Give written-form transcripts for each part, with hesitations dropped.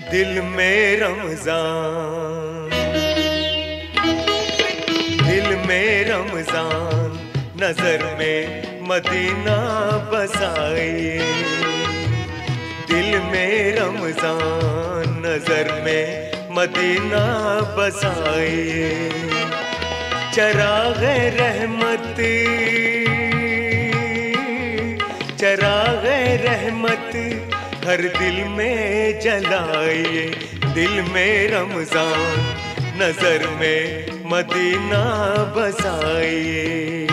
दिल में रमजान, दिल में रमजान, नजर में मदीना बसाए। दिल में रमजान, नजर में मदीना बसाए। चराग़े रहमत, चराग़े रहमत हर दिल में जलाए। दिल में रमजान, नजर में मदीना बसाए।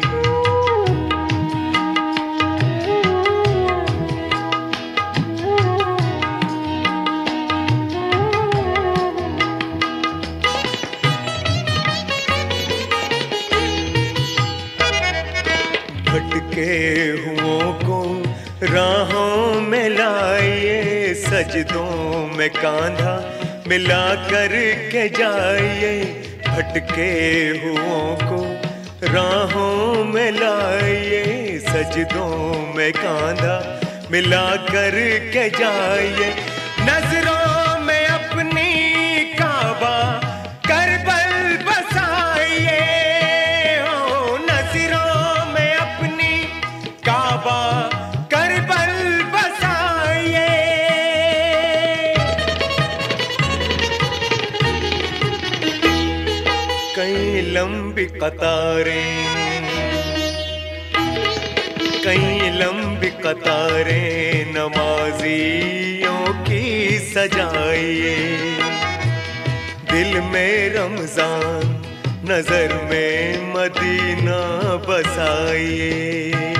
भटके हुओं को राहों में लाइए, सजदों में कांधा मिला कर के जाइए। भटके हुओं को राहों में लाइए, सजदों में कांधा मिला कर के जाइए। नजरों में अपनी काबा करबल बसाइए, हो नजरों में अपनी काबा कई लंबी कतारें, कई लंबी कतारें नमाजियों की सजाइए। दिल में रमजान, नजर में मदीना बसाइए।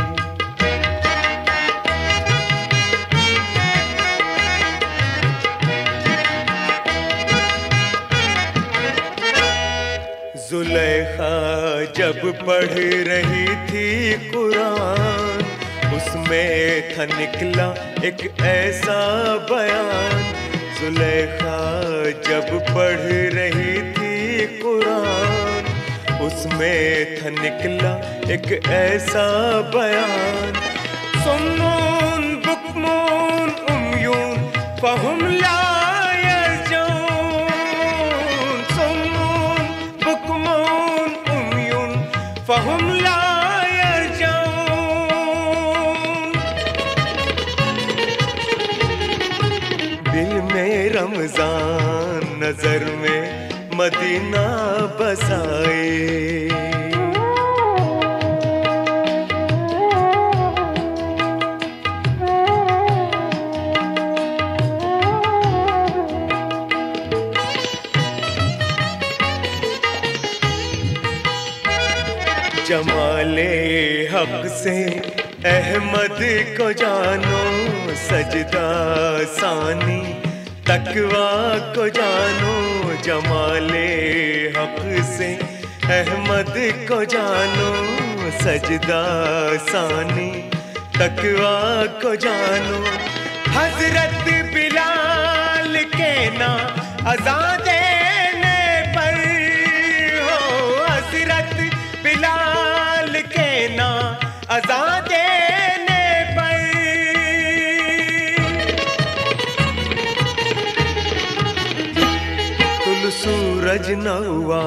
ज़ुलेखा जब पढ़ रही थी कुरान, उसमें था निकला एक ऐसा बयान। ज़ुलेखा जब पढ़ रही थी कुरान, उसमें था निकला एक ऐसा बयान। सुम्मून बुक्मून उम्यून फहुम ला फहुम ला यरजऊन। दिल में रमजान, नजर में मदीना बसाए। जमाले हक से अहमद को जानो, सजदा सानी तकवा को जानो। जमाले हक से अहमद को जानो, सजदा सानी तकवा को जानो। हजरत बिलाल के ना अज़ान देने पर, हो हजरत बिलाल के ना अज़ान देने पर। तुल सूरज न हुआ,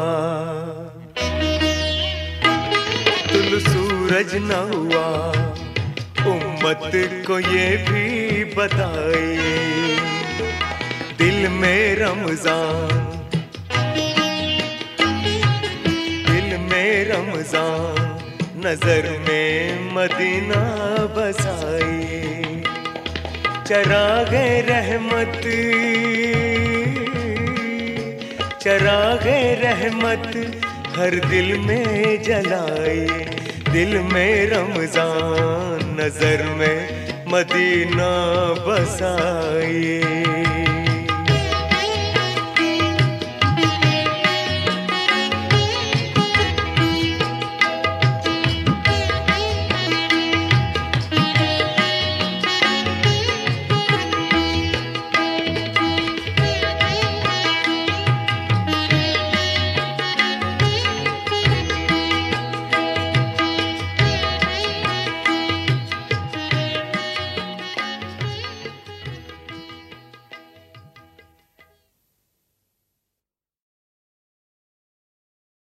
तुल सूरज न हुआ, उम्मत को ये भी बताइए। दिल में रमजान, दिल में रमजान, नजर में मदीना बसाइए। चराग़े रहमत, चराग़े रहमत हर दिल में जलाए। दिल में रमजान, नजर में मदीना बसाइए।